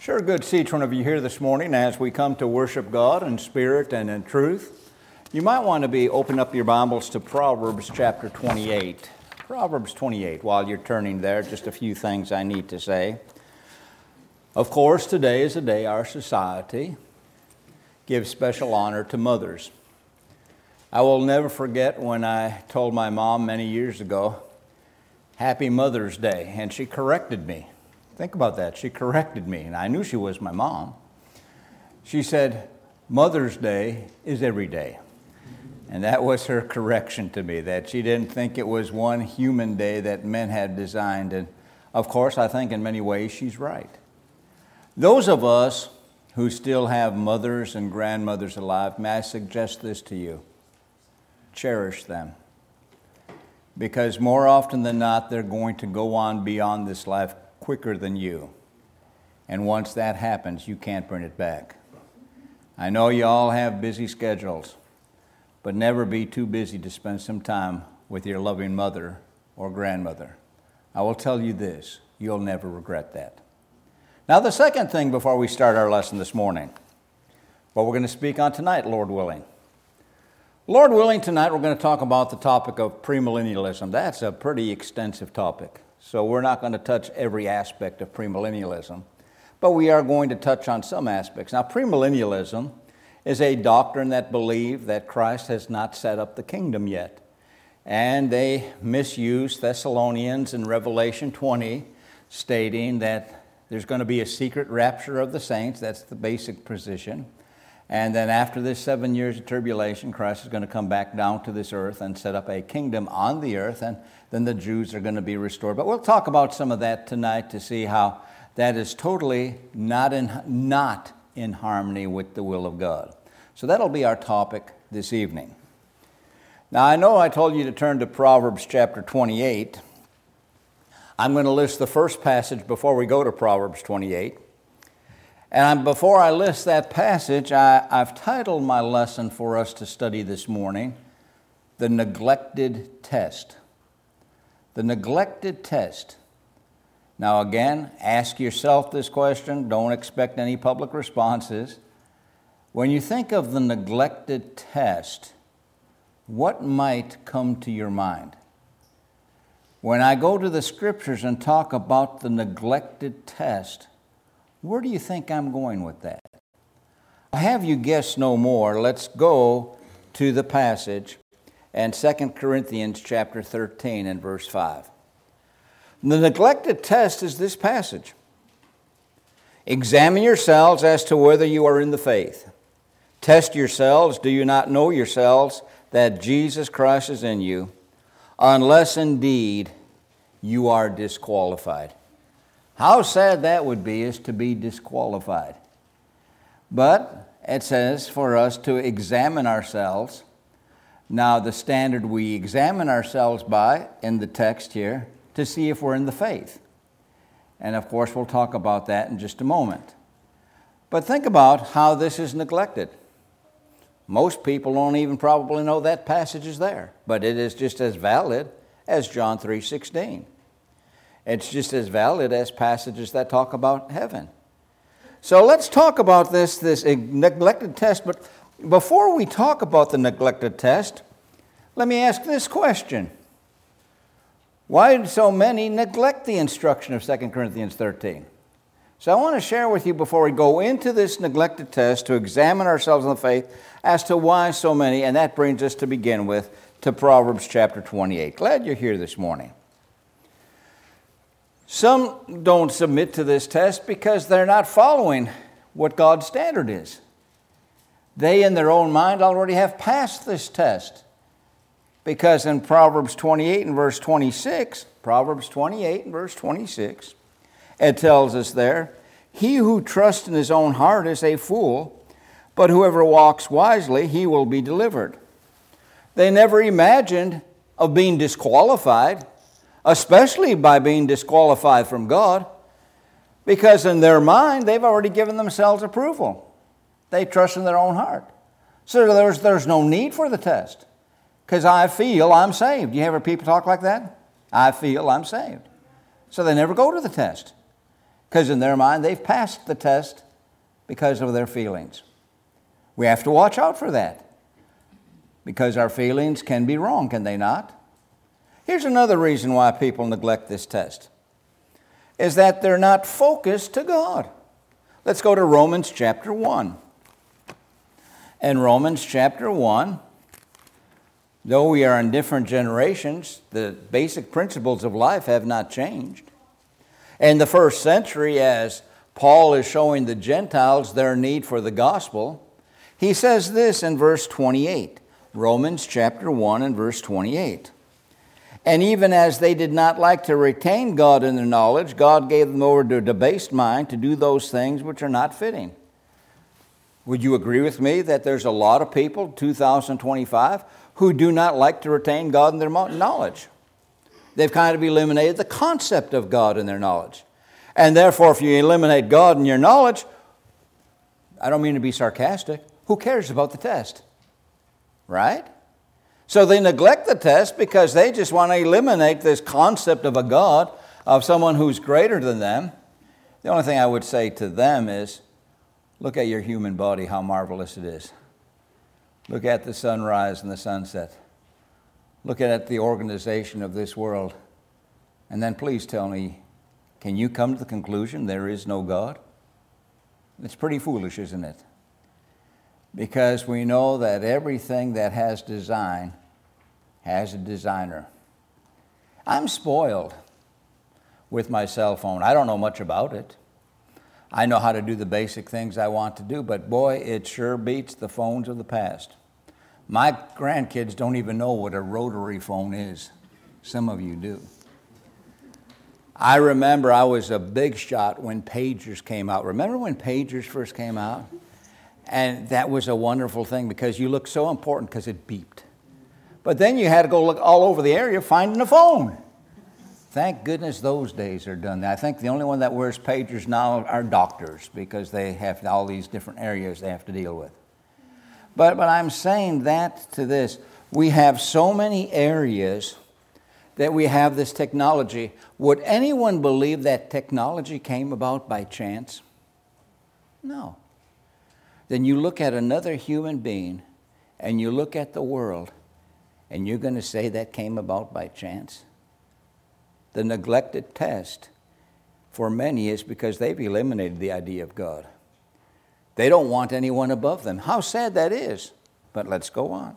Sure good to see each one of you here this morning as we come to worship God in spirit and in truth. You might want to be open up your Bibles to Proverbs chapter 28. Proverbs 28. While you're turning there, just a few things I need to say. Of course, today is a day our society gives special honor to mothers. I will never forget when I told my mom many years ago, Happy Mother's Day, and she corrected me. Think about that. She corrected me, and I knew she was my mom. She said, Mother's Day is every day. And that was her correction to me, that she didn't think it was one human day that men had designed. And of course, I think in many ways she's right. Those of us who still have mothers and grandmothers alive, may I suggest this to you? Cherish them. Because more often than not, they're going to go on beyond this life quicker than you. And once that happens, you can't bring it back. I know you all have busy schedules, but never be too busy to spend some time with your loving mother or grandmother. I will tell you this, you'll never regret that. Now the second thing before we start our lesson this morning, what we're going to speak on tonight, Lord willing. Lord willing, tonight we're going to talk about the topic of premillennialism. That's a pretty extensive topic. So we're not going to touch every aspect of premillennialism, but we are going to touch on some aspects. Now, premillennialism is a doctrine that believes that Christ has not set up the kingdom yet. And they misuse Thessalonians in Revelation 20, stating that there's going to be a secret rapture of the saints. That's the basic position. And then after this 7 years of tribulation, Christ is going to come back down to this earth and set up a kingdom on the earth, and then the Jews are going to be restored. But we'll talk about some of that tonight to see how that is totally not in harmony with the will of God. So that'll be our topic this evening. Now I know I told you to turn to Proverbs chapter 28. I'm going to list the first passage before we go to Proverbs 28. And before I list that passage, I've titled my lesson for us to study this morning, The Neglected Test. The neglected test. Now again, ask yourself this question. Don't expect any public responses. When you think of the neglected test, what might come to your mind? When I go to the scriptures and talk about the neglected test, where do you think I'm going with that? I'll have you guess no more. Let's go to the passage and 2 Corinthians chapter 13 and verse 5. The neglected test is this passage. Examine yourselves as to whether you are in the faith. Test yourselves. Do you not know yourselves that Jesus Christ is in you, unless indeed you are disqualified? How sad that would be is to be disqualified. But it says for us to examine ourselves. Now the standard we examine ourselves by in the text here to see if we're in the faith. And of course we'll talk about that in just a moment. But think about how this is neglected. Most people don't even probably know that passage is there, but it is just as valid as John 3:16. It's just as valid as passages that talk about heaven. So let's talk about this neglected test. But before we talk about the neglected test, let me ask this question. Why do so many neglect the instruction of 2 Corinthians 13? So I want to share with you before we go into this neglected test to examine ourselves in the faith as to why so many, and that brings us to begin with to Proverbs chapter 28. Glad you're here this morning. Some don't submit to this test because they're not following what God's standard is. They, in their own mind, already have passed this test. Because in Proverbs 28 and verse 26, it tells us there, he who trusts in his own heart is a fool, but whoever walks wisely, he will be delivered. They never imagined of being disqualified, especially by being disqualified from God, because in their mind, they've already given themselves approval. They trust in their own heart. So there's no need for the test, because I feel I'm saved. You ever people talk like that? I feel I'm saved. So they never go to the test. Because in their mind, they've passed the test because of their feelings. We have to watch out for that, because our feelings can be wrong, can they not? Here's another reason why people neglect this test, is that they're not focused to God. Let's go to Romans chapter 1. In Romans chapter 1, though we are in different generations, the basic principles of life have not changed. In the first century, as Paul is showing the Gentiles their need for the gospel, he says this in verse 28, Romans chapter 1 and verse 28. And even as they did not like to retain God in their knowledge, God gave them over to a debased mind to do those things which are not fitting. Would you agree with me that there's a lot of people, 2025, who do not like to retain God in their knowledge? They've kind of eliminated the concept of God in their knowledge. And therefore, if you eliminate God in your knowledge, I don't mean to be sarcastic, who cares about the test? Right? So they neglect the test because they just want to eliminate this concept of a God, of someone who's greater than them. The only thing I would say to them is, look at your human body, how marvelous it is. Look at the sunrise and the sunset. Look at the organization of this world. And then please tell me, can you come to the conclusion there is no God? It's pretty foolish, isn't it? Because we know that everything that has design has a designer. I'm spoiled with my cell phone. I don't know much about it. I know how to do the basic things I want to do, but boy, it sure beats the phones of the past. My grandkids don't even know what a rotary phone is. Some of you do. I remember I was a big shot when pagers came out. Remember when pagers first came out? And that was a wonderful thing because you looked so important because it beeped. But then you had to go look all over the area finding a phone. Thank goodness those days are done. I think the only one that wears pagers now are doctors because they have all these different areas they have to deal with. But I'm saying that to this. We have so many areas that we have this technology. Would anyone believe that technology came about by chance? No. Then you look at another human being and you look at the world and you're going to say that came about by chance? The neglected test for many is because they've eliminated the idea of God. They don't want anyone above them. How sad that is. But let's go on.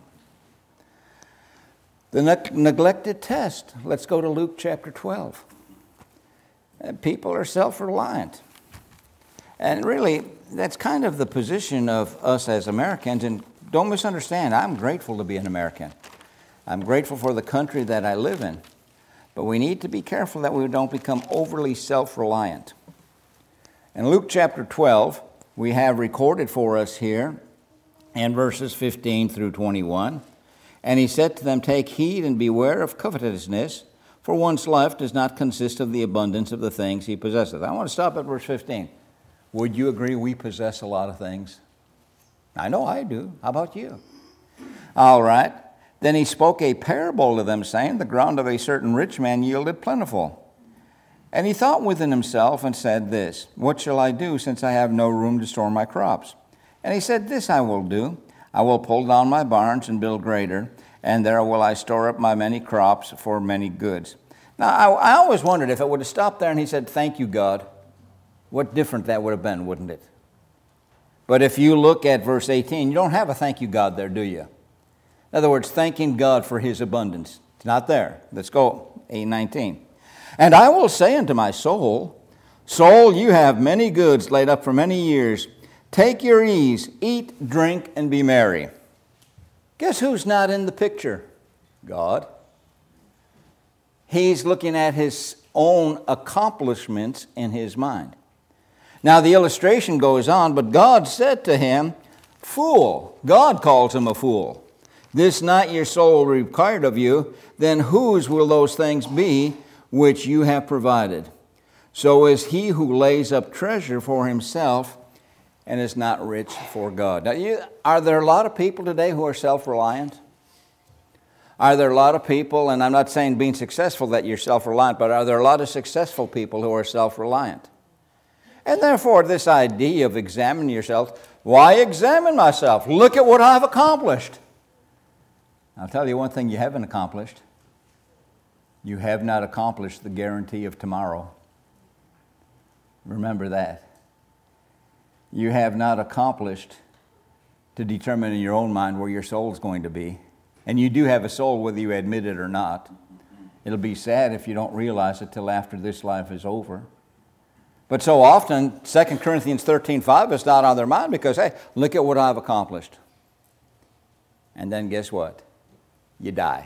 The neglected test. Let's go to Luke chapter 12. People are self-reliant. And really, that's kind of the position of us as Americans. And don't misunderstand, I'm grateful to be an American. I'm grateful for the country that I live in. But we need to be careful that we don't become overly self-reliant. In Luke chapter 12, we have recorded for us here in verses 15 through 21. And he said to them, "Take heed and beware of covetousness, for one's life does not consist of the abundance of the things he possesses." I want to stop at verse 15. Would you agree we possess a lot of things? I know I do. How about you? All right. Then he spoke a parable to them, saying, "The ground of a certain rich man yielded plentiful. And he thought within himself and said this, What shall I do, since I have no room to store my crops? And he said, This I will do. I will pull down my barns and build greater, and there will I store up my many crops for many goods." Now, I always wondered if it would have stopped there and he said, "Thank you, God," what different that would have been, wouldn't it? But if you look at verse 18, you don't have a thank you, God there, do you? In other words, thanking God for his abundance. It's not there. Let's go, 8:19. "And I will say unto my soul, Soul, you have many goods laid up for many years. Take your ease, eat, drink, and be merry." Guess who's not in the picture? God. He's looking at his own accomplishments in his mind. Now the illustration goes on, but God said to him, "Fool." God calls him a fool. "This not your soul required of you, then whose will those things be which you have provided? So is he who lays up treasure for himself and is not rich for God." Now, are there a lot of people today who are self-reliant? Are there a lot of people, and I'm not saying being successful that you're self-reliant, but are there a lot of successful people who are self-reliant? And therefore, this idea of examining yourself, why examine myself? Look at what I've accomplished. I'll tell you one thing you haven't accomplished. You have not accomplished the guarantee of tomorrow. Remember that. You have not accomplished to determine in your own mind where your soul is going to be. And you do have a soul whether you admit it or not. It'll be sad if you don't realize it till after this life is over. But so often, 2 Corinthians 13:5 is not on their mind because, hey, look at what I've accomplished. And then guess what? You die.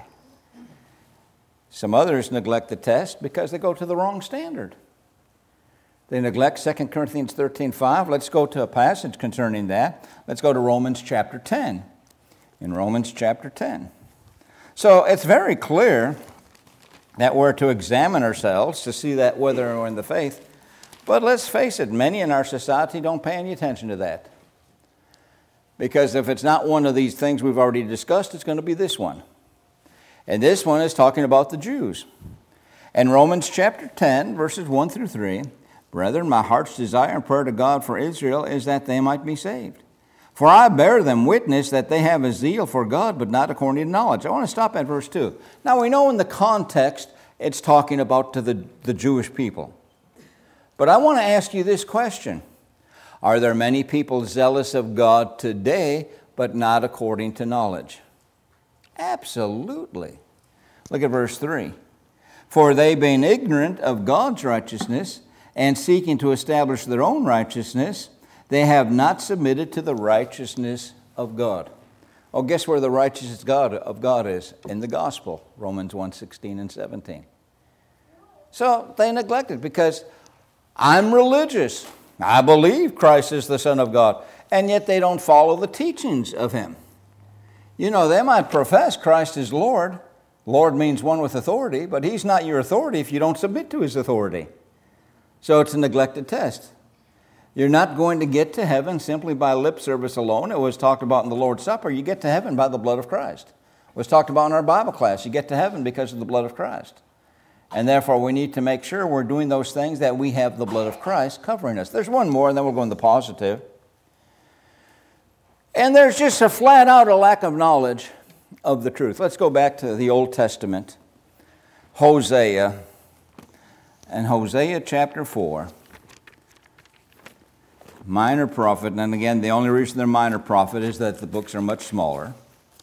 Some others neglect the test because they go to the wrong standard. They neglect 2 Corinthians 13:5. Let's go to a passage concerning that. Let's go to Romans chapter 10. In Romans chapter 10. So it's very clear that we're to examine ourselves to see that whether we're in the faith. But let's face it, many in our society don't pay any attention to that. Because if it's not one of these things we've already discussed, it's going to be this one. And this one is talking about the Jews. In Romans chapter 10, verses 1 through 3, brethren, my heart's desire and prayer to God for Israel is that they might be saved. For I bear them witness that they have a zeal for God, but not according to knowledge. I want to stop at verse 2. Now we know in the context it's talking about to the Jewish people. But I want to ask you this question. Are there many people zealous of God today, but not according to knowledge? Absolutely. Look at verse 3. For they, being ignorant of God's righteousness and seeking to establish their own righteousness, they have not submitted to the righteousness of God. Oh, guess where the righteousness of God is? In the gospel, Romans 1:16 and 17. So they neglect it because I'm religious. I believe Christ is the Son of God. And yet they don't follow the teachings of Him. You know, they might profess Christ is Lord. Lord means one with authority, but He's not your authority if you don't submit to His authority. So it's a neglected test. You're not going to get to heaven simply by lip service alone. It was talked about in the Lord's Supper. You get to heaven by the blood of Christ. It was talked about in our Bible class. You get to heaven because of the blood of Christ. And therefore, we need to make sure we're doing those things that we have the blood of Christ covering us. There's one more, and then we'll go into the positive. And there's just a flat out a lack of knowledge of the truth. Let's go back to the Old Testament. Hosea. And Hosea chapter 4. Minor prophet, and again, the only reason they're minor prophet is that the books are much smaller.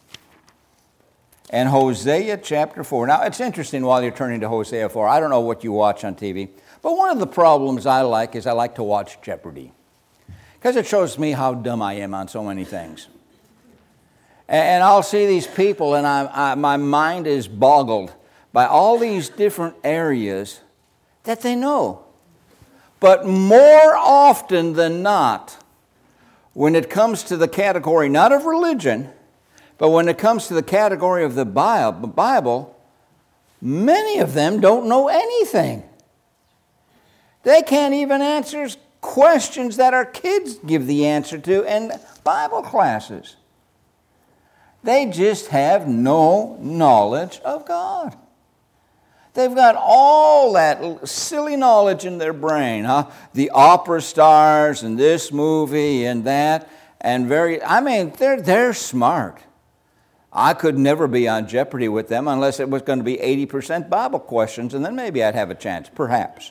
And Hosea chapter 4. Now, it's interesting while you're turning to Hosea 4. I don't know what you watch on TV, but one of the problems I like is I like to watch Jeopardy. Because it shows me how dumb I am on so many things. And I'll see these people, and my mind is boggled by all these different areas that they know. But more often than not, when it comes to the category not of religion, but when it comes to the category of the Bible, many of them don't know anything. They can't even answer questions that our kids give the answer to in Bible classes. They just have no knowledge of God. They've got all that silly knowledge in their brain, huh? The opera stars and this movie and that, and they're smart. I could never be on Jeopardy with them unless it was going to be 80% Bible questions, and then maybe I'd have a chance, perhaps.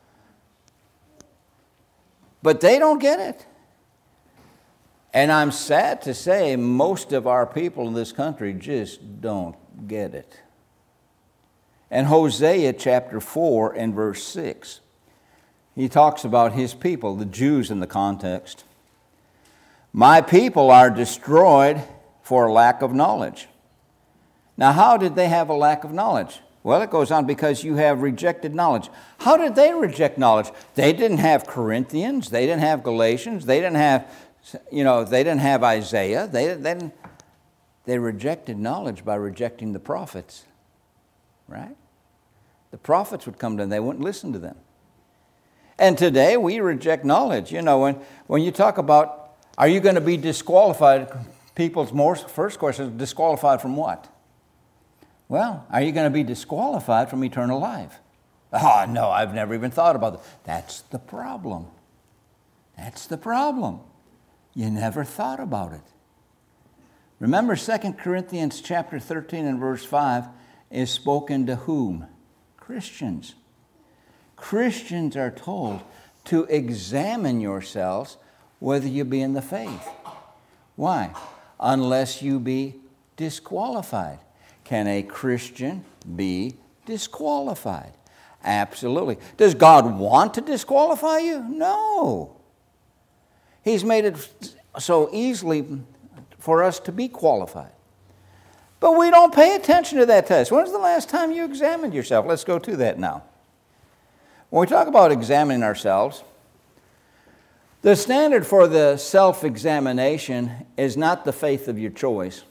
But they don't get it. And I'm sad to say most of our people in this country just don't get it. And Hosea chapter 4 and verse 6, he talks about his people, the Jews in the context. My people are destroyed for lack of knowledge. Now, how did they have a lack of knowledge? Well, it goes on, because you have rejected knowledge. How did they reject knowledge? They didn't have Corinthians. They didn't have Galatians. They didn't have Isaiah. They rejected knowledge by rejecting the prophets. Right? The prophets would come to them. They wouldn't listen to them. And today we reject knowledge. You know, when you talk about, are you going to be disqualified? People's first question is, disqualified from what? Well, are you going to be disqualified from eternal life? Oh, no, I've never even thought about that. That's the problem. That's the problem. You never thought about it. Remember 2 Corinthians chapter 13 and verse 5 is spoken to whom? Christians. Christians are told to examine yourselves whether you be in the faith. Why? Unless you be disqualified. Can a Christian be disqualified? Absolutely. Does God want to disqualify you? No. He's made it so easily for us to be qualified. But we don't pay attention to that test. When's the last time you examined yourself? Let's go to that now. When we talk about examining ourselves, the standard for the self-examination is not the faith of your choice,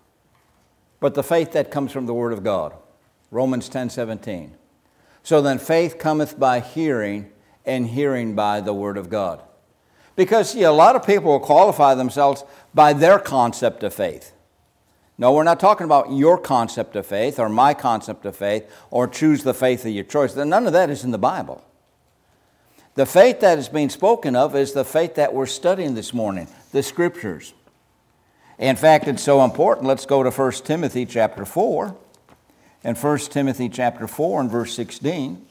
but the faith that comes from the Word of God. Romans 10:17. So then faith cometh by hearing, and hearing by the Word of God. Because, see, a lot of people will qualify themselves by their concept of faith. No, we're not talking about your concept of faith or my concept of faith or choose the faith of your choice. None of that is in the Bible. The faith that is being spoken of is the faith that we're studying this morning, the Scriptures. In fact, it's so important. Let's go to 1 Timothy chapter 4. In 1 Timothy chapter 4 and verse 16,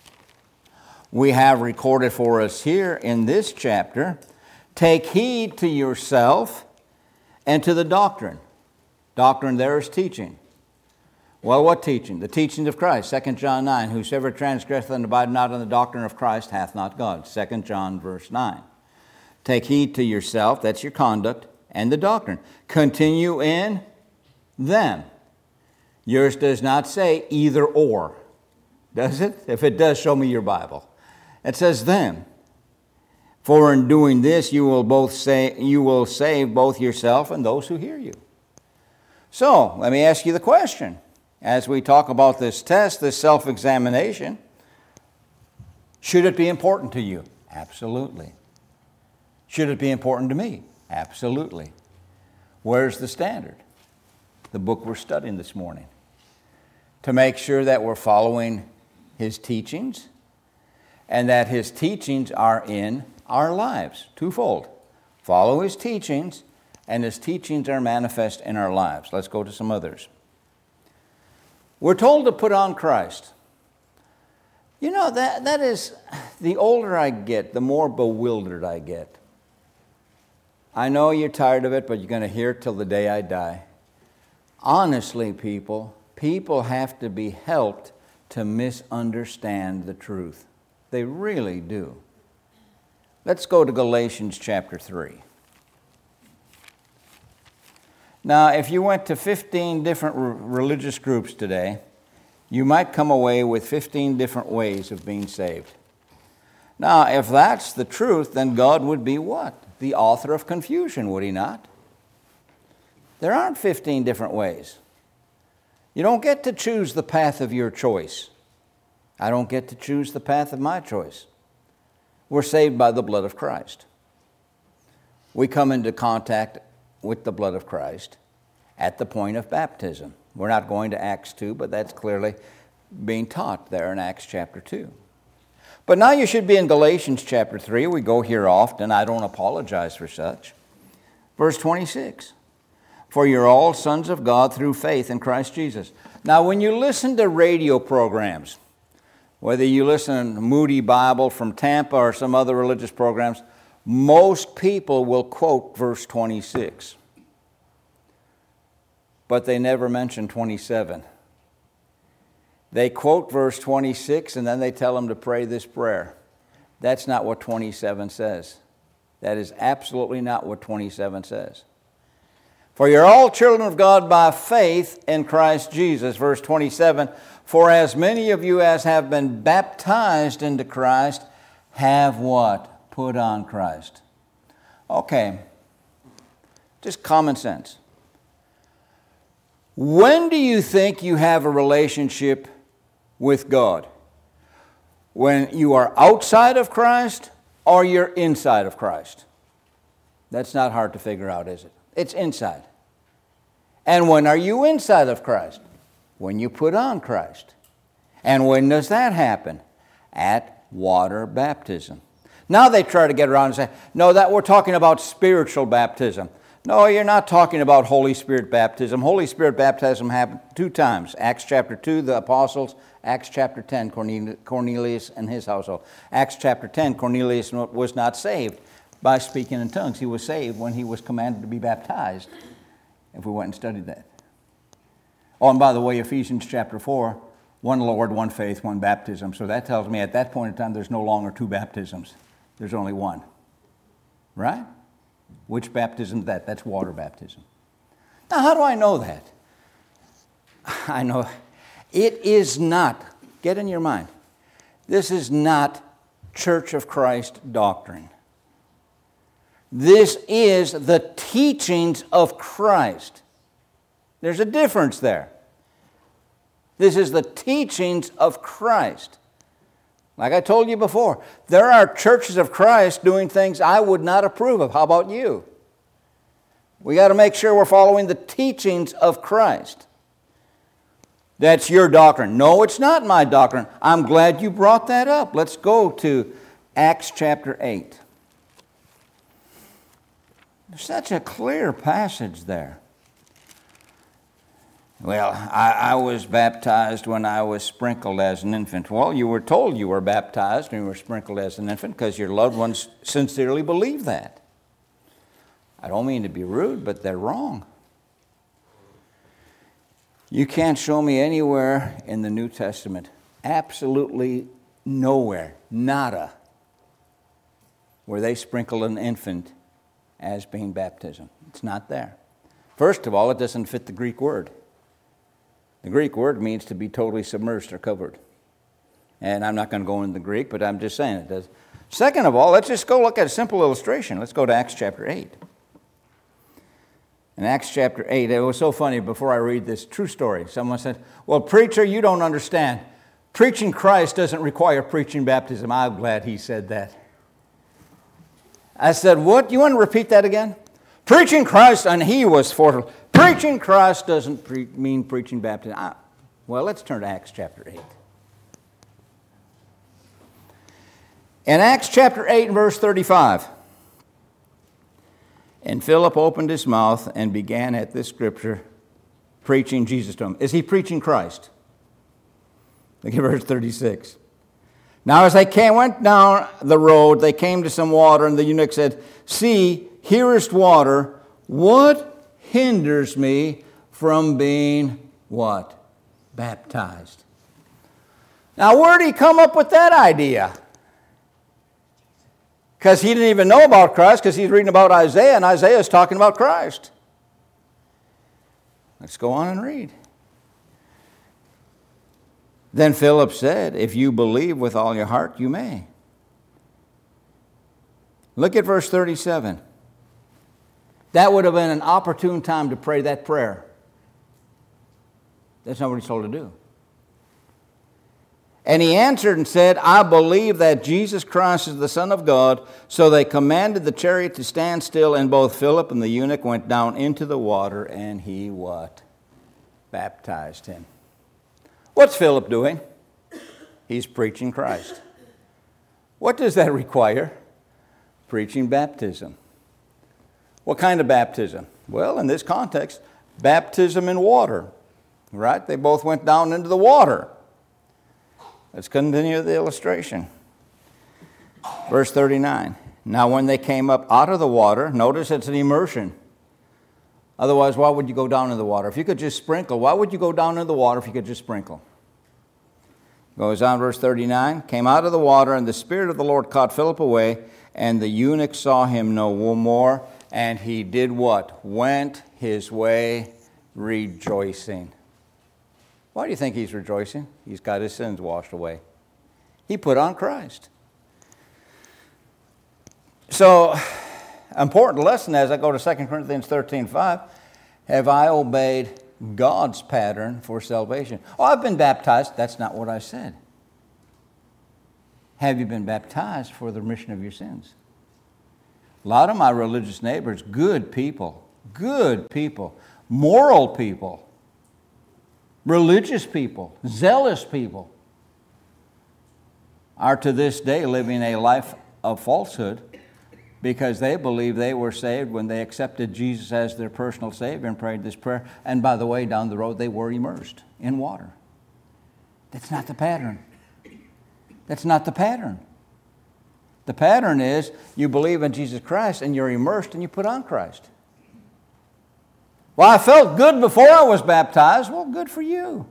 we have recorded for us here in this chapter, take heed to yourself and to the doctrine. Doctrine there is teaching. Well, what teaching? The teaching of Christ. 2 John 9, whosoever transgresseth and abideth not in the doctrine of Christ hath not God. 2 John verse 9. Take heed to yourself, that's your conduct, and the doctrine. Continue in them. Yours does not say either or, does it? If it does, show me your Bible. It says them. For in doing this you will save both yourself and those who hear you. So, let me ask you the question. As we talk about this test, this self-examination, should it be important to you? Absolutely. Should it be important to me? Absolutely. Where's the standard? The book we're studying this morning. To make sure that we're following His teachings and that His teachings are in our lives. Twofold. Follow His teachings and His teachings are manifest in our lives. Let's go to some others. We're told to put on Christ. You know, that is, the older I get, the more bewildered I get. I know you're tired of it, but you're going to hear it till the day I die. Honestly, people have to be helped to misunderstand the truth. They really do. Let's go to Galatians chapter 3. Now, if you went to 15 different religious groups today, you might come away with 15 different ways of being saved. Now, if that's the truth, then God would be what? The author of confusion, would He not? There aren't 15 different ways. You don't get to choose the path of your choice. I don't get to choose the path of my choice. We're saved by the blood of Christ. We come into contact with the blood of Christ at the point of baptism. We're not going to Acts 2, but that's clearly being taught there in Acts chapter 2. But now you should be in Galatians chapter 3. We go here often. I don't apologize for such. Verse 26. For you're all sons of God through faith in Christ Jesus. Now when you listen to radio programs, whether you listen to Moody Bible from Tampa or some other religious programs, most people will quote verse 26. But they never mention 27. They quote verse 26 and then they tell them to pray this prayer. That's not what 27 says. That is absolutely not what 27 says. For you're all children of God by faith in Christ Jesus. Verse 27, for as many of you as have been baptized into Christ have what? Put on Christ. Okay, just common sense. When do you think you have a relationship with God? When you are outside of Christ or you're inside of Christ? That's not hard to figure out, is it? It's inside. And when are you inside of Christ? When you put on Christ. And when does that happen? At water baptism. Now they try to get around and say, no, that we're talking about spiritual baptism. No, you're not talking about Holy Spirit baptism. Holy Spirit baptism happened 2 times. Acts chapter 2, the apostles. Acts chapter 10, Cornelius and his household. Acts chapter 10, Cornelius was not saved by speaking in tongues. He was saved when he was commanded to be baptized, if we went and studied that. Oh, and by the way, Ephesians chapter 4, one Lord, one faith, one baptism. So that tells me at that point in time there's no longer 2 baptisms. There's only one. Right? Which baptism is that? That's water baptism. Now, how do I know that? I know it is not, get in your mind, this is not Church of Christ doctrine. This is the teachings of Christ. There's a difference there. This is the teachings of Christ. Like I told you before, there are churches of Christ doing things I would not approve of. How about you? We got to make sure we're following the teachings of Christ. That's your doctrine. No, it's not my doctrine. I'm glad you brought that up. Let's go to Acts chapter 8. There's such a clear passage there. Well, I was baptized when I was sprinkled as an infant. Well, you were told you were baptized when you were sprinkled as an infant because your loved ones sincerely believe that. I don't mean to be rude, but they're wrong. You can't show me anywhere in the New Testament, absolutely nowhere, nada, where they sprinkle an infant as being baptism. It's not there. First of all, it doesn't fit the Greek word. The Greek word means to be totally submerged or covered. And I'm not going to go into the Greek, but I'm just saying it does. Second of all, let's just go look at a simple illustration. Let's go to Acts chapter 8. In Acts chapter 8, it was so funny before I read this true story. Someone said, well, preacher, you don't understand. Preaching Christ doesn't require preaching baptism. I'm glad he said that. I said, what? You want to repeat that again? Preaching Christ, and he was foretold. Preaching Christ doesn't mean preaching baptism. Well, let's turn to Acts chapter 8. In Acts chapter 8 and verse 35, and Philip opened his mouth and began at this scripture preaching Jesus to him. Is he preaching Christ? Look at verse 36. Now as they went down the road, they came to some water, and the eunuch said, see, here is water. What hinders me from being what? Baptized. Now where did he come up with that idea? Because he didn't even know about Christ, because he's reading about Isaiah, and Isaiah is talking about Christ. Let's go on and read. Then Philip said, if you believe with all your heart, you may. Look at verse 37. That would have been an opportune time to pray that prayer. That's not what he's told to do. And he answered and said, I believe that Jesus Christ is the Son of God. So they commanded the chariot to stand still, and both Philip and the eunuch went down into the water, and he what? Baptized him. What's Philip doing? He's preaching Christ. What does that require? Preaching baptism. What kind of baptism? Well, in this context, baptism in water. Right? They both went down into the water. Let's continue the illustration. Verse 39. Now when they came up out of the water, notice it's an immersion. Otherwise, why would you go down in the water? If you could just sprinkle, why would you go down in the water if you could just sprinkle? Goes on, verse 39. Came out of the water, and the Spirit of the Lord caught Philip away, and the eunuch saw him no more, and he did what? Went his way rejoicing. Why do you think he's rejoicing? He's got his sins washed away. He put on Christ. So, important lesson as I go to 2 Corinthians 13:5. Have I obeyed God's pattern for salvation? Oh, I've been baptized. That's not what I said. Have you been baptized for the remission of your sins? A lot of my religious neighbors, good people, moral people, religious people, zealous people, are to this day living a life of falsehood because they believed they were saved when they accepted Jesus as their personal Savior and prayed this prayer. And by the way, down the road, they were immersed in water. That's not the pattern. That's not the pattern. The pattern is you believe in Jesus Christ and you're immersed and you put on Christ. Well, I felt good before I was baptized. Well, good for you.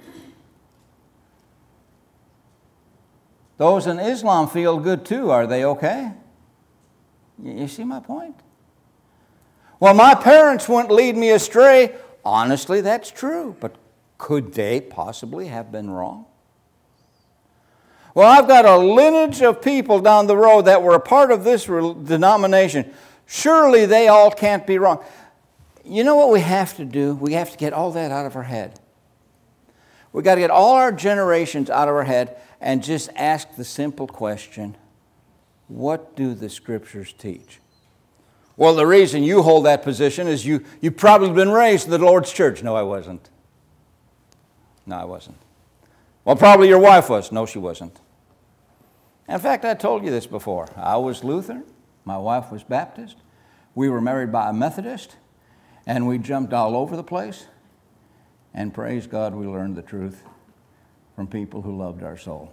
Those in Islam feel good too. Are they okay? You see my point? Well, my parents wouldn't lead me astray. Honestly, that's true. But could they possibly have been wrong? Well, I've got a lineage of people down the road that were a part of this denomination. Surely they all can't be wrong. You know what we have to do? We have to get all that out of our head. We've got to get all our generations out of our head and just ask the simple question, what do the Scriptures teach? Well, the reason you hold that position is you've probably been raised in the Lord's church. No, I wasn't. No, I wasn't. Well, probably your wife was. No, she wasn't. In fact, I told you this before. I was Lutheran. My wife was Baptist. We were married by a Methodist. And we jumped all over the place. And praise God, we learned the truth from people who loved our soul.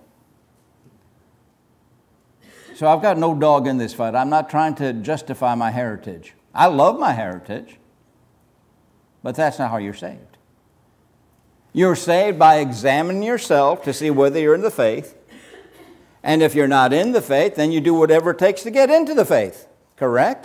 So I've got no dog in this fight. I'm not trying to justify my heritage. I love my heritage. But that's not how you're saved. You're saved by examining yourself to see whether you're in the faith. And if you're not in the faith, then you do whatever it takes to get into the faith. Correct?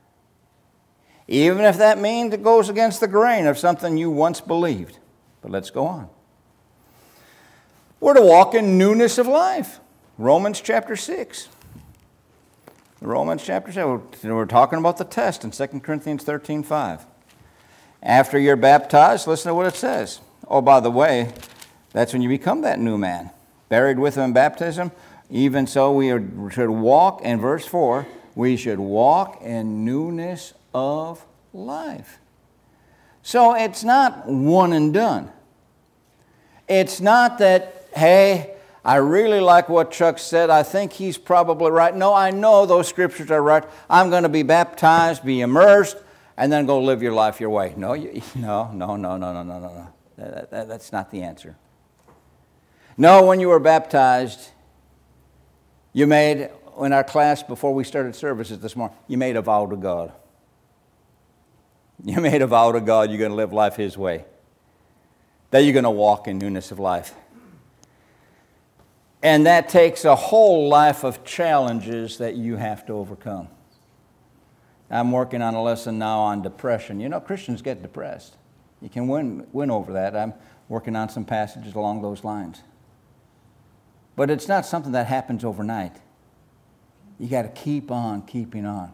Even if that means it goes against the grain of something you once believed. But let's go on. We're to walk in newness of life. Romans chapter 6. Romans chapter 7. We're talking about the test in 2 Corinthians 13:5. After you're baptized, listen to what it says. Oh, by the way, that's when you become that new man. Buried with him in baptism. Even so, we should walk, in verse 4, we should walk in newness of life. So it's not one and done. It's not that, hey, I really like what Chuck said. I think he's probably right. No, I know those scriptures are right. I'm going to be baptized, be immersed, and then go live your life your way. No. That's not the answer. No, when you were baptized, you made, in our class before we started services this morning, you made a vow to God. You made a vow to God you're going to live life His way. That you're going to walk in newness of life. And that takes a whole life of challenges that you have to overcome. I'm working on a lesson now on depression. You know, Christians get depressed. You can win over that. I'm working on some passages along those lines. But it's not something that happens overnight. You got to keep on keeping on.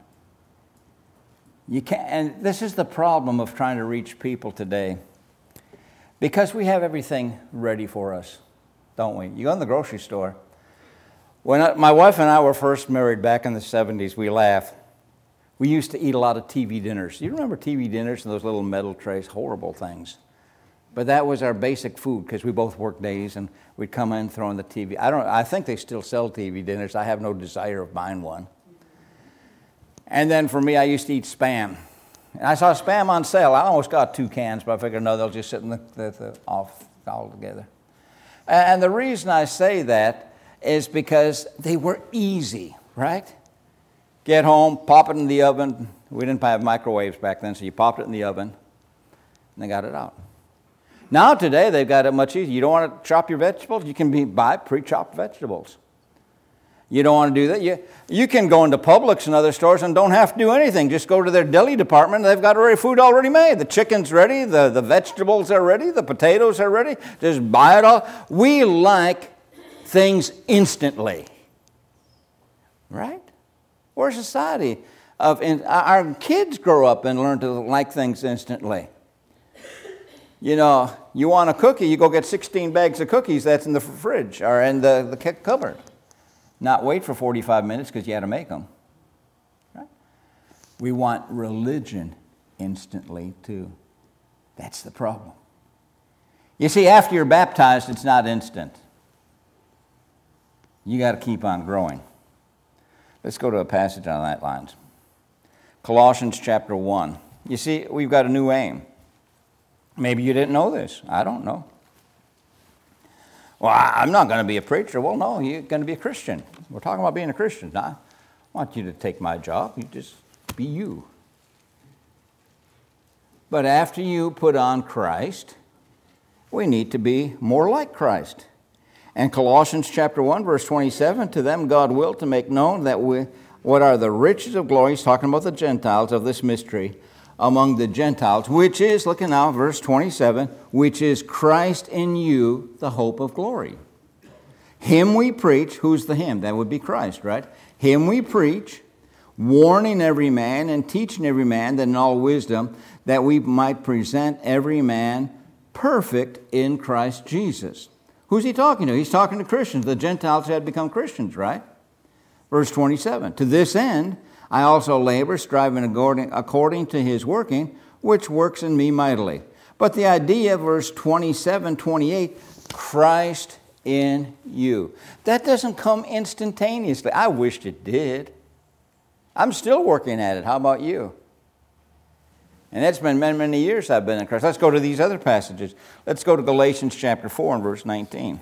You can't, and this is the problem of trying to reach people today. Because we have everything ready for us, don't we? You go in the grocery store. When my wife and I were first married back in the 70s, we laugh. We used to eat a lot of TV dinners. You remember TV dinners and those little metal trays? Horrible things. But that was our basic food because we both worked days and we'd come in throwing the TV. I think they still sell TV dinners. I have no desire of buying one. And then for me, I used to eat Spam. And I saw Spam on sale. I almost got 2 cans, but I figured, no, they'll just sit in the off all together. And the reason I say that is because they were easy, right? Get home, pop it in the oven. We didn't have microwaves back then, so you popped it in the oven, and they got it out. Now today, they've got it much easier. You don't want to chop your vegetables? You can buy pre-chopped vegetables. You don't want to do that? You can go into Publix and other stores and don't have to do anything. Just go to their deli department. They've got food already made. The chicken's ready. The vegetables are ready. The potatoes are ready. Just buy it all. We like things instantly. Right? We're a society of... Our kids grow up and learn to like things instantly. You know, you want a cookie, you go get 16 bags of cookies that's in the fridge or in the cupboard. Not wait for 45 minutes because you had to make them. Right? We want religion instantly too. That's the problem. You see, after you're baptized, it's not instant. You got to keep on growing. Let's go to a passage on that lines. Colossians chapter 1. You see, we've got a new aim. Maybe you didn't know this. I don't know. Well, I'm not going to be a preacher. Well, no, you're going to be a Christian. We're talking about being a Christian. Now, I want you to take my job. You just be you. But after you put on Christ, we need to be more like Christ. And Colossians chapter 1, verse 27, to them God willed to make known that what are the riches of glory, he's talking about the Gentiles, of this mystery among the Gentiles, which is, look at now, verse 27, which is Christ in you, the hope of glory. Him we preach, who's the him? That would be Christ, right? Him we preach, warning every man and teaching every man that in all wisdom, that we might present every man perfect in Christ Jesus. Who's he talking to? He's talking to Christians. The Gentiles had become Christians, right? Verse 27, to this end, I also labor, striving according to his working, which works in me mightily. But the idea, verse 27, 28, Christ in you. That doesn't come instantaneously. I wished it did. I'm still working at it. How about you? And it's been many, many years I've been in Christ. Let's go to these other passages. Let's go to Galatians chapter 4 and verse 19.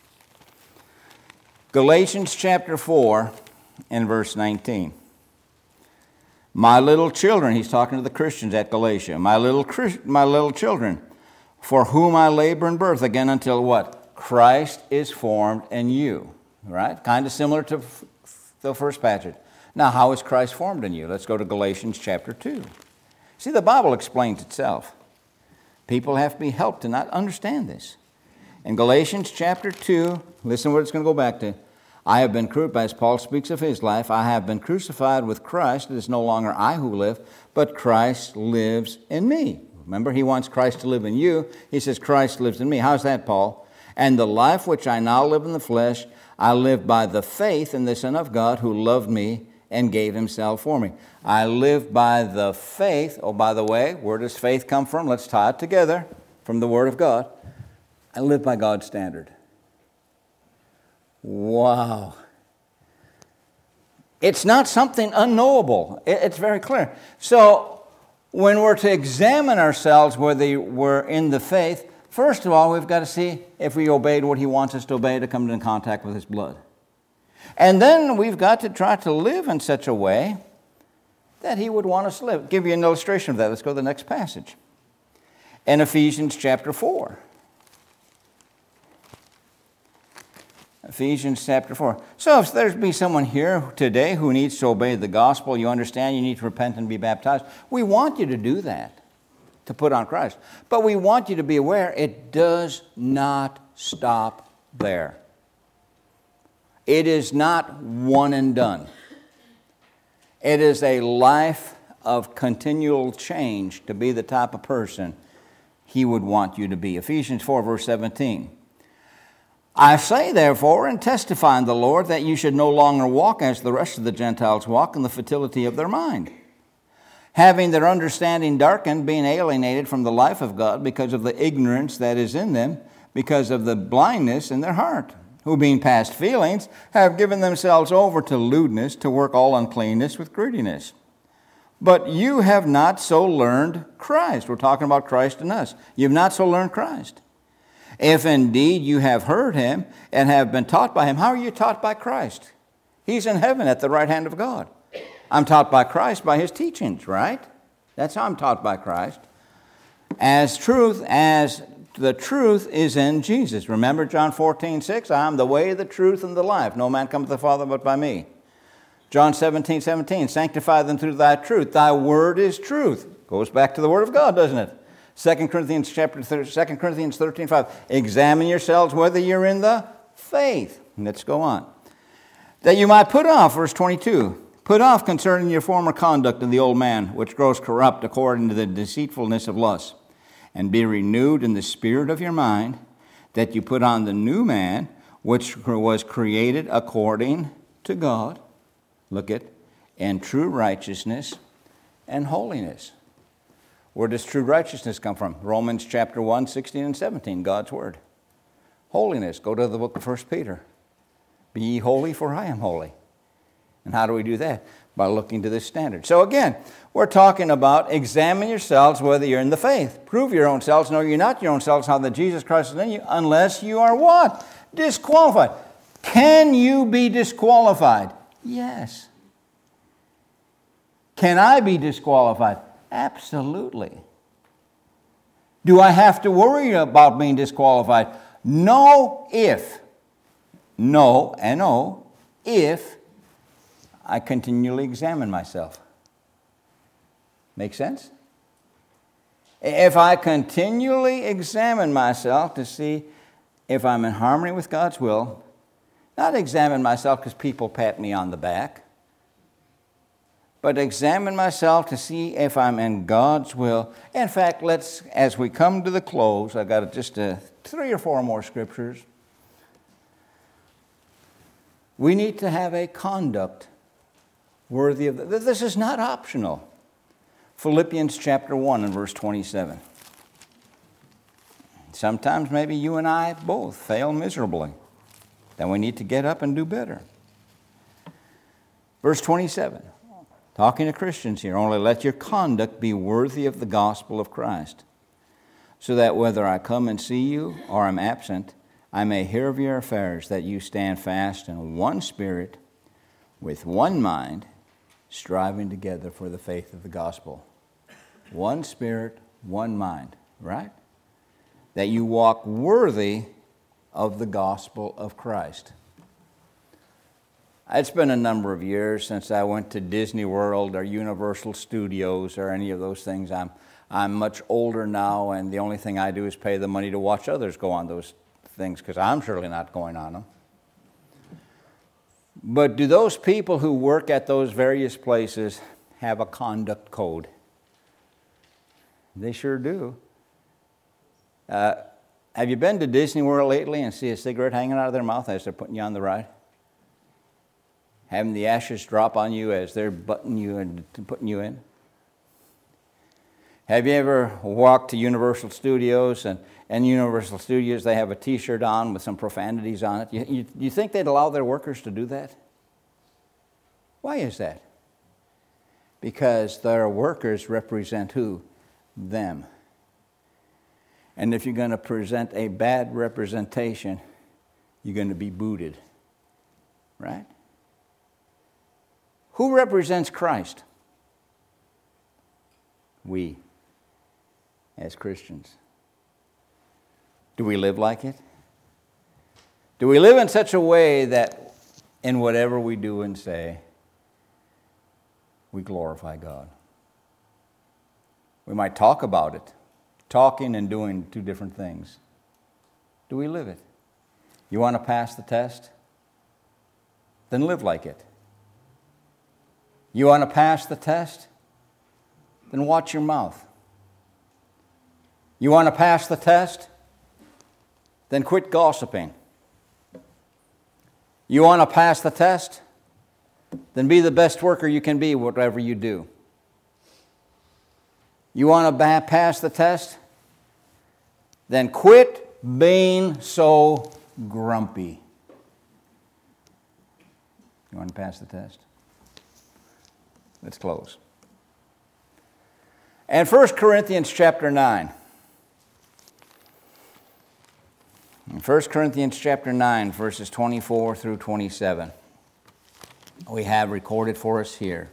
Galatians chapter 4 and verse 19. My little children, he's talking to the Christians at Galatia. My little children, for whom I labor in birth, again until what? Christ is formed in you. Right? Kind of similar to the first passage. Now, how is Christ formed in you? Let's go to Galatians chapter 2. See, the Bible explains itself. People have to be helped to not understand this. In Galatians chapter 2, listen to what it's going to go back to. I have been crucified, as Paul speaks of his life, I have been crucified with Christ. It is no longer I who live, but Christ lives in me. Remember, he wants Christ to live in you. He says, Christ lives in me. How's that, Paul? And the life which I now live in the flesh, I live by the faith in the Son of God who loved me and gave himself for me. I live by the faith. Oh, by the way, where does faith come from? Let's tie it together from the Word of God. I live by God's standard. Wow. It's not something unknowable. It's very clear. So when we're to examine ourselves whether we're in the faith, first of all, we've got to see if we obeyed what he wants us to obey to come into contact with his blood. And then we've got to try to live in such a way that he would want us to live. I'll give you an illustration of that. Let's go to the next passage. In Ephesians chapter 4. Ephesians chapter 4. So if there's be someone here today who needs to obey the gospel, you understand you need to repent and be baptized. We want you to do that, to put on Christ. But we want you to be aware it does not stop there. It is not one and done. It is a life of continual change to be the type of person he would want you to be. Ephesians 4, verse 17. I say, therefore, and testify in the Lord, that you should no longer walk as the rest of the Gentiles walk in the futility of their mind, having their understanding darkened, being alienated from the life of God because of the ignorance that is in them, because of the blindness in their heart, who being past feelings have given themselves over to lewdness, to work all uncleanness with greediness. But you have not so learned Christ. We're talking about Christ in us. You have not so learned Christ. If indeed you have heard him and have been taught by him, how are you taught by Christ? He's in heaven at the right hand of God. I'm taught by Christ by his teachings, right? That's how I'm taught by Christ. As the truth is in Jesus. Remember John 14:6, I am the way, the truth, and the life. No man cometh to the Father but by me. John 17:17, sanctify them through thy truth. Thy word is truth. Goes back to the word of God, doesn't it? 2 Corinthians 13:5, examine yourselves whether you're in the faith. Let's go on. That you might put off, verse 22, put off concerning your former conduct of the old man, which grows corrupt according to the deceitfulness of lust, and be renewed in the spirit of your mind, that you put on the new man, which was created according to God. Look at, in true righteousness and holiness. Where does true righteousness come from? Romans chapter 1, 16 and 17, God's word. Holiness, go to the book of 1 Peter. Be ye holy, for I am holy. And how do we do that? By looking to this standard. So again, we're talking about examine yourselves whether you're in the faith. Prove your own selves. No, you're not your own selves, how that Jesus Christ is in you, unless you are what? Disqualified. Can you be disqualified? Yes. Can I be disqualified? Absolutely. Do I have to worry about being disqualified? No, if. No, N-O, if I continually examine myself. Make sense? If I continually examine myself to see if I'm in harmony with God's will, not examine myself because people pat me on the back, but examine myself to see if I'm in God's will. In fact, as we come to the close, I've got just 3 or 4 more scriptures. We need to have a conduct worthy of this is not optional. Philippians chapter 1 and verse 27. Sometimes maybe you and I both fail miserably. Then we need to get up and do better. Verse 27. Talking to Christians here. Only let your conduct be worthy of the gospel of Christ, so that whether I come and see you or am absent, I may hear of your affairs, that you stand fast in one spirit, with one mind, striving together for the faith of the gospel. One spirit, one mind, right? That you walk worthy of the gospel of Christ. It's been a number of years since I went to Disney World or Universal Studios or any of those things. I'm much older now, and the only thing I do is pay the money to watch others go on those things, because I'm surely not going on them. But do those people who work at those various places have a conduct code? They sure do. Have you been to Disney World lately and see a cigarette hanging out of their mouth as they're putting you on the ride? Having the ashes drop on you as they're buttoning you and putting you in? Have you ever walked to Universal Studios and Universal Studios, they have a T-shirt on with some profanities on it? You think they'd allow their workers to do that? Why is that? Because their workers represent who? Them. And if you're going to present a bad representation, you're going to be booted. Right? Who represents Christ? We, as Christians. Do we live like it? Do we live in such a way that in whatever we do and say, we glorify God? We might talk about it. Talking and doing 2 different things. Do we live it? You want to pass the test? Then live like it. You want to pass the test? Then watch your mouth. You want to pass the test? Then quit gossiping. You want to pass the test? Then be the best worker you can be, whatever you do. You want to pass the test? Then quit being so grumpy. You want to pass the test? Let's close. And 1 Corinthians chapter 9. In 1 Corinthians chapter 9, verses 24 through 27, we have recorded for us here.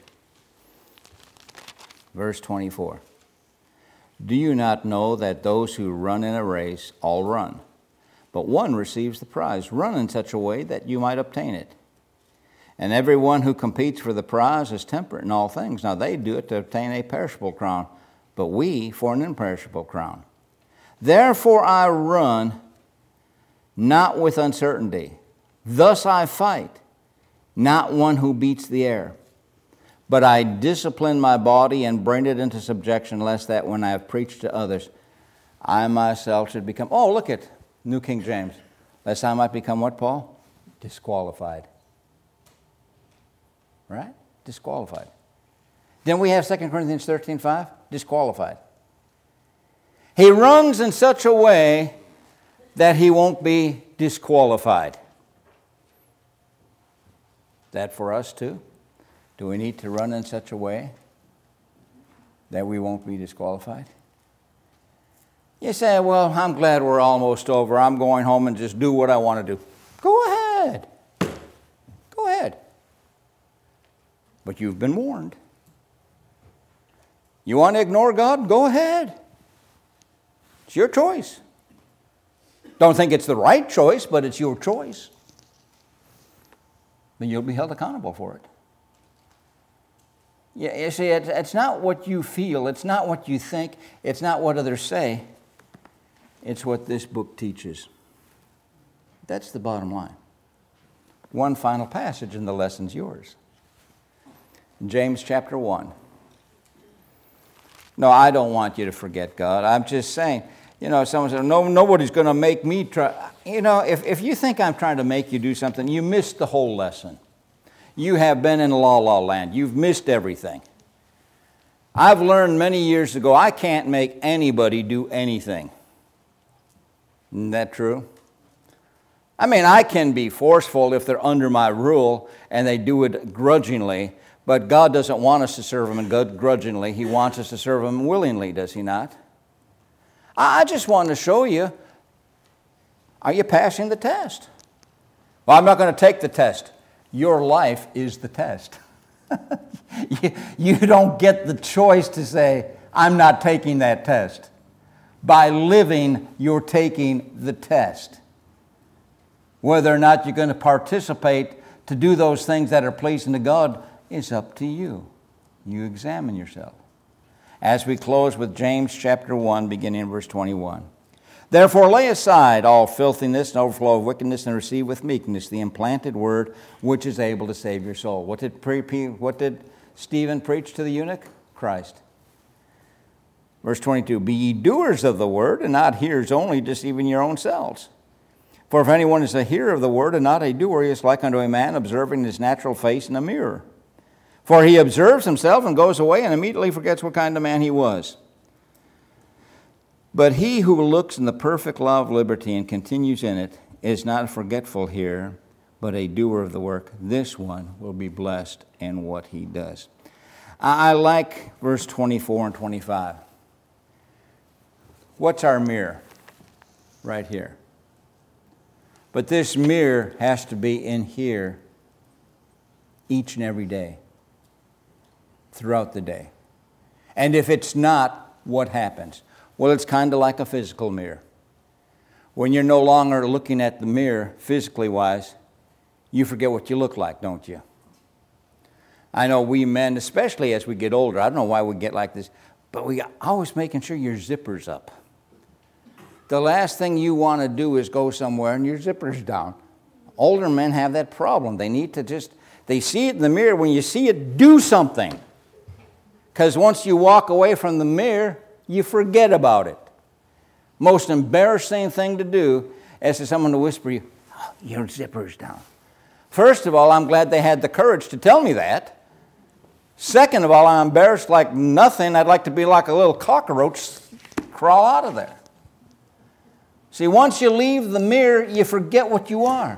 Verse 24. Do you not know that those who run in a race all run, but one receives the prize? Run in such a way that you might obtain it. And everyone who competes for the prize is temperate in all things. Now they do it to obtain a perishable crown, but we for an imperishable crown. Therefore I run, not with uncertainty. Thus I fight, not one who beats the air. But I discipline my body and bring it into subjection, lest that when I have preached to others, I myself should become, oh, look at New King James, lest I might become what, Paul? Disqualified. Right? Disqualified. Then we have 2 Corinthians 13:5, disqualified. He runs in such a way that he won't be disqualified. That for us too? Do we need to run in such a way that we won't be disqualified? You say, well, I'm glad we're almost over. I'm going home and just do what I want to do. Go ahead. Go ahead. But you've been warned. You want to ignore God? Go ahead. It's your choice. Don't think it's the right choice, but it's your choice. Then you'll be held accountable for it. Yeah, you see, it's not what you feel. It's not what you think. It's not what others say. It's what this book teaches. That's the bottom line. One final passage and the lesson's yours. James chapter 1. No, I don't want you to forget God. I'm just saying, someone said, no, nobody's going to make me try. If you think I'm trying to make you do something, you missed the whole lesson. You have been in la-la land. You've missed everything. I've learned many years ago, I can't make anybody do anything. Isn't that true? I mean, I can be forceful if they're under my rule and they do it grudgingly, but God doesn't want us to serve Him grudgingly. He wants us to serve Him willingly, does He not? I just wanted to show you, are you passing the test? Well, I'm not going to take the test. Your life is the test. You don't get the choice to say, I'm not taking that test. By living, you're taking the test. Whether or not you're going to participate to do those things that are pleasing to God is up to you. You examine yourself. As we close with James chapter 1, beginning in verse 21. Therefore lay aside all filthiness and overflow of wickedness and receive with meekness the implanted word which is able to save your soul. What did Stephen preach to the eunuch? Christ. Verse 22, be ye doers of the word and not hearers only, deceiving your own selves. For if anyone is a hearer of the word and not a doer, he is like unto a man observing his natural face in a mirror. For he observes himself and goes away and immediately forgets what kind of man he was. But he who looks in the perfect law of liberty and continues in it is not a forgetful hearer, but a doer of the work. This one will be blessed in what he does. I like verse 24 and 25. What's our mirror? Right here. But this mirror has to be in here each and every day, throughout the day. And if it's not, what happens? Well, it's kind of like a physical mirror. When you're no longer looking at the mirror, physically wise, you forget what you look like, don't you? I know we men, especially as we get older, I don't know why we get like this, but we always making sure your zipper's up. The last thing you want to do is go somewhere and your zipper's down. Older men have that problem. They need to they see it in the mirror. When you see it, do something. Because once you walk away from the mirror, you forget about it. Most embarrassing thing to do is for someone to whisper you, oh, your zipper's down. First of all, I'm glad they had the courage to tell me that. Second of all, I'm embarrassed like nothing. I'd like to be like a little cockroach, crawl out of there. See, once you leave the mirror, you forget what you are.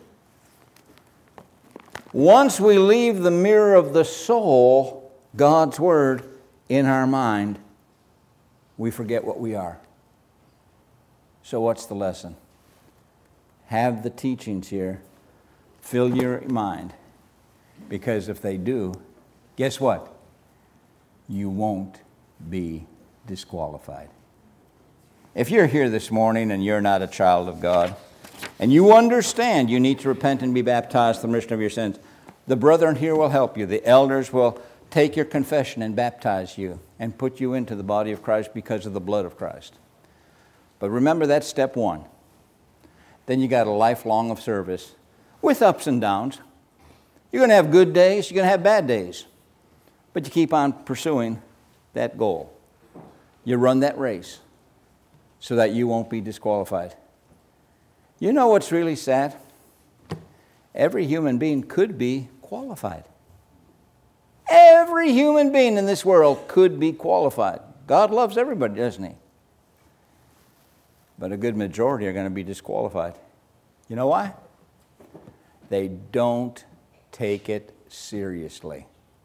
Once we leave the mirror of the soul, God's Word, in our mind, we forget what we are. So what's the lesson? Have the teachings here fill your mind. Because if they do, guess what? You won't be disqualified. If you're here this morning and you're not a child of God, and you understand you need to repent and be baptized for the remission of your sins, the brethren here will help you. The elders will take your confession and baptize you and put you into the body of Christ because of the blood of Christ. But remember, that's step one. Then you got a lifelong of service with ups and downs. You're going to have good days, you're going to have bad days. But you keep on pursuing that goal. You run that race so that you won't be disqualified. You know what's really sad? Every human being could be qualified. Every human being in this world could be qualified. God loves everybody, doesn't He? But a good majority are going to be disqualified. You know why? They don't take it seriously.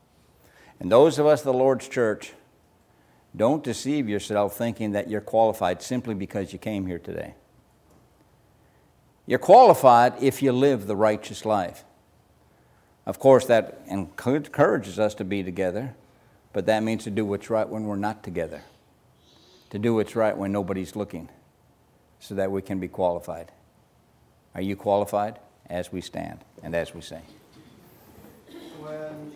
And those of us, the Lord's church, don't deceive yourself thinking that you're qualified simply because you came here today. You're qualified if you live the righteous life. Of course, that encourages us to be together, but that means to do what's right when we're not together. To do what's right when nobody's looking, so that we can be qualified. Are you qualified? As we stand and as we sing.